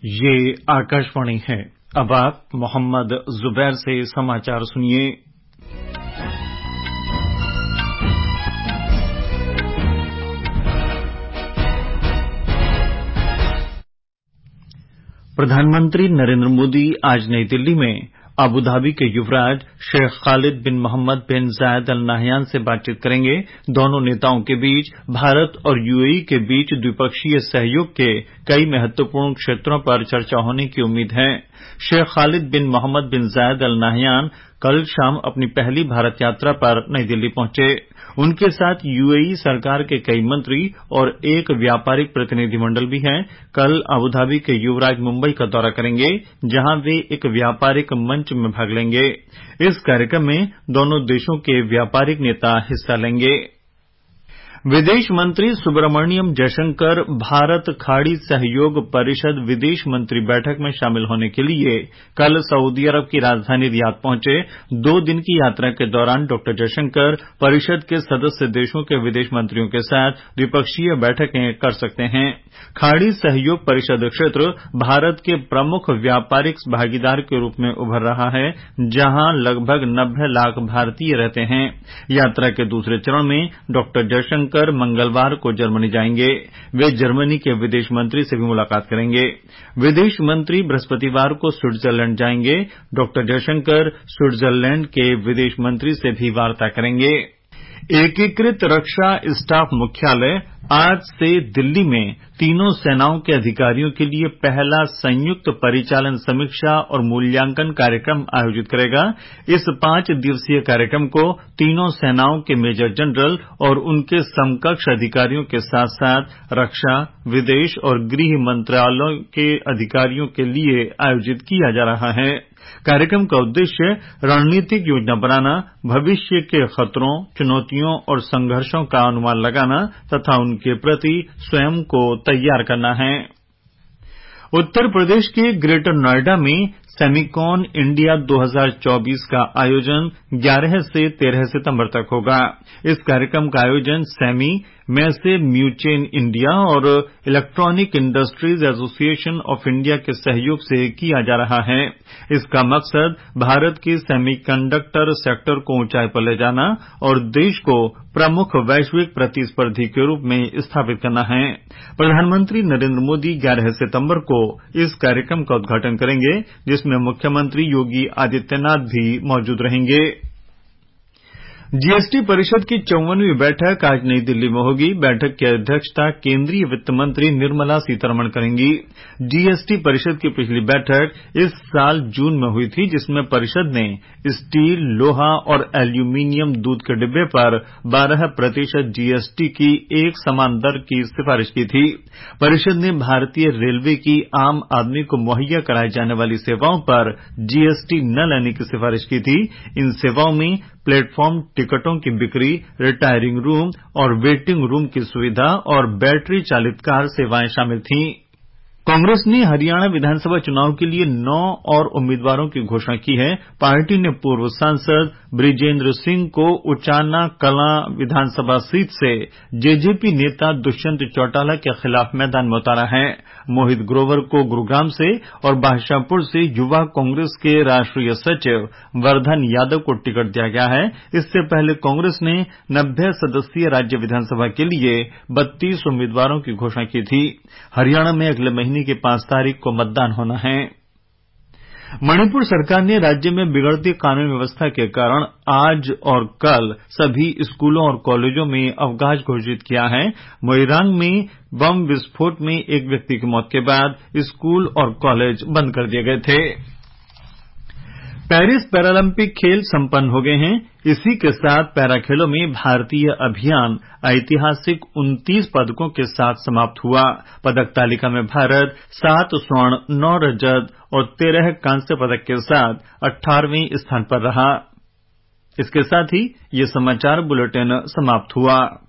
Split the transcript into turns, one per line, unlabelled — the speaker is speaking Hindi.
ये आकाशवाणी है। अब आप मोहम्मद जुबैर से समाचार सुनिए। प्रधानमंत्री नरेंद्र मोदी आज नई दिल्ली में अबुधाबी के युवराज शेख खालिद बिन मोहम्मद बिन जायद अल नाहयान से बातचीत करेंगे। दोनों नेताओं के बीच भारत और यूएई के बीच द्विपक्षीय सहयोग के कई महत्वपूर्ण क्षेत्रों पर चर्चा होने की उम्मीद है। शेख खालिद बिन मोहम्मद बिन जायद अल नाहयान कल शाम अपनी पहली भारत यात्रा पर नई दिल्ली पहुंचे। उनके साथ यूएई सरकार के कई मंत्री और एक व्यापारिक प्रतिनिधिमंडल भी है। कल अबुधाबी के युवराज मुंबई का दौरा करेंगे, जहां वे एक व्यापारिक मंच में भाग लेंगे। इस कार्यक्रम में दोनों देशों के व्यापारिक नेता हिस्सा लेंगे। विदेश मंत्री सुब्रमण्यम जयशंकर भारत खाड़ी सहयोग परिषद विदेश मंत्री बैठक में शामिल होने के लिए कल सऊदी अरब की राजधानी रियाद पहुंचे। 2 दिन की यात्रा के दौरान डॉक्टर जयशंकर परिषद के सदस्य देशों के विदेश मंत्रियों के साथ द्विपक्षीय बैठकें कर सकते हैं। खाड़ी सहयोग परिषद क्षेत्र भारत के प्रमुख व्यापारिक भागीदार के रूप में उभर रहा है, जहां लगभग 90 लाख भारतीय रहते हैं। यात्रा के दूसरे चरण में डॉक्टर जयशंकर मंगलवार को जर्मनी जाएंगे। वे जर्मनी के विदेश मंत्री से भी मुलाकात करेंगे। विदेश मंत्री बृहस्पतिवार को स्विट्जरलैंड जाएंगे। डॉक्टर जयशंकर स्विट्जरलैंड के विदेश मंत्री से भी वार्ता करेंगे। एकीकृत रक्षा स्टाफ मुख्यालय आज से दिल्ली में तीनों सेनाओं के अधिकारियों के लिए पहला संयुक्त परिचालन समीक्षा और मूल्यांकन कार्यक्रम आयोजित करेगा। इस 5 दिवसीय कार्यक्रम को तीनों सेनाओं के मेजर जनरल और उनके समकक्ष अधिकारियों के साथ साथ रक्षा, विदेश और गृह मंत्रालयों के अधिकारियों के लिए आयोजित किया जा रहा है। कार्यक्रम का उद्देश्य रणनीतिक योजना बनाना, भविष्य के खतरों, चुनौतियों और संघर्षों का अनुमान लगाना तथा उनके प्रति स्वयं को तैयार करना है। उत्तर प्रदेश के ग्रेटर नोएडा में सेमिकॉन इंडिया 2024 का आयोजन 11 से 13 सितंबर तक होगा। इस कार्यक्रम का आयोजन सेमी, मैसे म्यूचेन इंडिया और electronic industries association of India के सहयोग से किया जा रहा है। इसका मकसद भारत के सेमीकंडक्टर सेक्टर को ऊंचाई पर ले जाना और देश को प्रमुख वैश्विक प्रतिस्पर्धी के रूप में स्थापित करना है। प्रधानमंत्री नरेंद्र मोदी 11 सितंबर को इस कार्यक्रम का उद्घाटन करेंगे, जिसमें मुख्यमंत्री योगी आदित्यनाथ भी मौजूद रहेंगे। जीएसटी परिषद की 54वीं बैठक आज नई दिल्ली में होगी। बैठक की अध्यक्षता केंद्रीय वित्त मंत्री निर्मला सीतारमण करेंगी। जीएसटी परिषद की पिछली बैठक इस साल जून में हुई थी, जिसमें परिषद ने स्टील, लोहा और एल्यूमीनियम दूध के डिब्बे पर 12% जीएसटी की एक समान दर की सिफारिश की थी। परिषद ने भारतीय रेलवे की आम आदमी को मुहैया कराई जाने वाली सेवाओं पर जीएसटी न लेने की सिफारिश की थी। इन सेवाओं में प्लेटफॉर्म टिकटों की बिक्री, रिटायरिंग रूम और वेटिंग रूम की सुविधा और बैटरी चालित कार सेवाएं शामिल थीं। कांग्रेस ने हरियाणा विधानसभा चुनाव के लिए 9 और उम्मीदवारों की घोषणा की है। पार्टी ने पूर्व सांसद बृजेंद्र सिंह को उचाना कलां विधानसभा सीट से जेजेपी नेता दुष्यंत चौटाला के खिलाफ मैदान में उतारा है। मोहित ग्रोवर को गुरुग्राम से और बादशाहपुर से युवा कांग्रेस के राष्ट्रीय सचिव वर्धन यादव को टिकट दिया गया है। इससे पहले कांग्रेस ने 90 सदस्यीय राज्य विधानसभा के लिए 32 उम्मीदवारों की घोषणा की थी। हरियाणा में अगले महीने की 5 तारीख को मतदान होना है। मणिपुर सरकार ने राज्य में बिगड़ती कानून व्यवस्था के कारण आज और कल सभी स्कूलों और कॉलेजों में अवकाश घोषित किया है। मोइरांग में बम विस्फोट में एक व्यक्ति की मौत के बाद स्कूल और कॉलेज बंद कर दिए गए थे। पेरिस पैरालंपिक खेल संपन्न हो गए हैं। इसी के साथ पैरा खेलों में भारतीय अभियान ऐतिहासिक 29 पदकों के साथ समाप्त हुआ। पदक तालिका में भारत 7 स्वर्ण, 9 रजत और 13 कांस्य पदक के साथ 18वें स्थान पर रहा। इसके साथ ही ये समाचार बुलेटिन समाप्त हुआ।